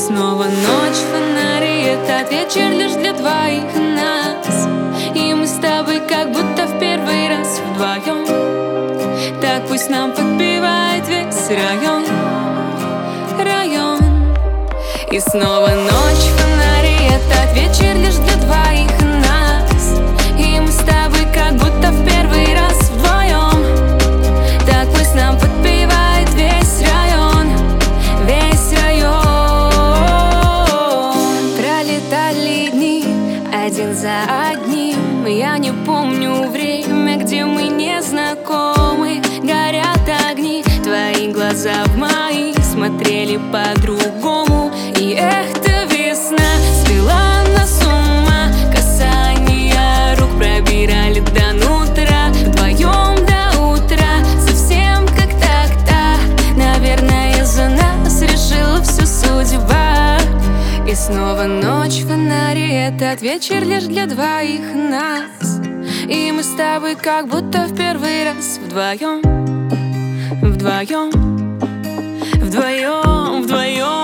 снова ночь, фонари, этот вечер лишь для двоих нас. И мы с тобой как будто в первый раз вдвоем. Так пусть нам подпевает весь район. И снова ночь, фонари, этот вечер лишь для двоих нас. И мы с тобой как будто в первый раз вдвоем. Так пусть нам подпевает весь район. Весь район. Пролетали дни один за одним. Я не помню время, где мы не знакомы. Горят огни, твои глаза в мои смотрели по-другому. И эх-то весна свела нас с ума. Касания рук пробирали до нутра. Вдвоем до утра, совсем как так-то. Наверное, за нас решила всю судьба. И снова ночь, фонари, этот вечер лишь для двоих нас. И мы с тобой как будто в первый раз вдвоем. Вдвоем, вдвоем, вдвоем.